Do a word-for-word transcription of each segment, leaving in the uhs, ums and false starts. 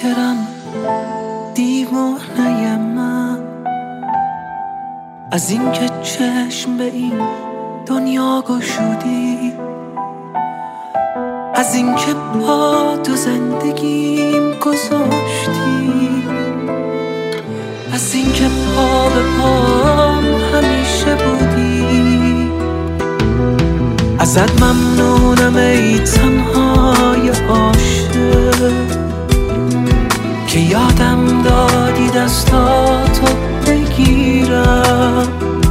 متشکرم دیوانه من، از اینکه چشم به این دنیا گشودی، از اینکه با تو زندگیم گذاشتی، از اینکه پا به پام همیشه بودی. ازت ممنونم ای تنهای عاشق که یادم دادی دستاتو بگیرم،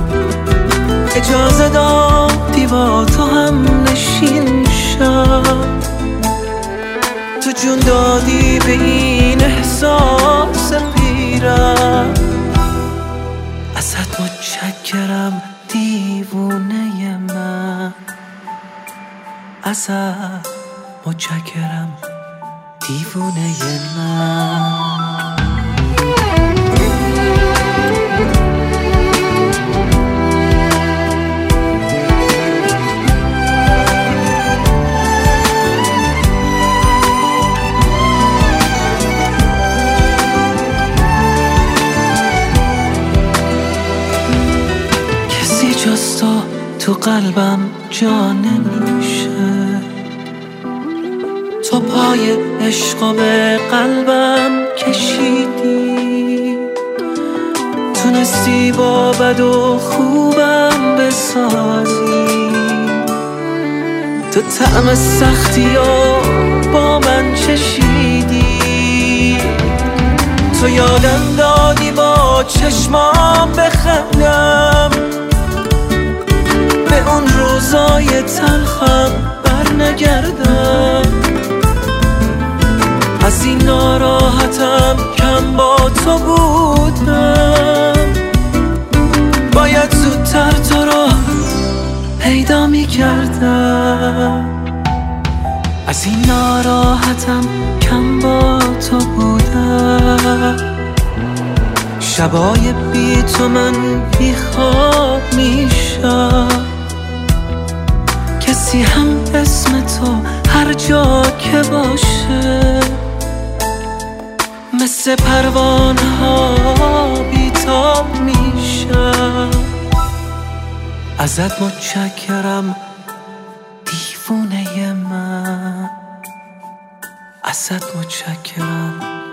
اجازه دادی با تو هم نشین شم، تو جون دادی به این احساس پیرم. ازت متشکرم دیوونه من، ازت متشکرم دیوونه من. کسی جز تو تو قلبم جا نمیشه، تو پای عشق به قلبم کشیدی، تونستی با بد و خوبم بسازی، تو طعم سختی و با من چشیدی، تو یادم دادی با چشمام بخندم، به اون روزای تلخم بر نگردم، از این ناراحتم کم با تو بودم، باید زودتر تو رو پیدا می کردم، از این ناراحتم کم با تو بودم، شبای بی تو من بی خواب می شم، کسی هم اسم تو هر جا که باشه مثل پروانه ها بیتاب میشم. ازت متشکرم دیوونه من، ازت متشکرم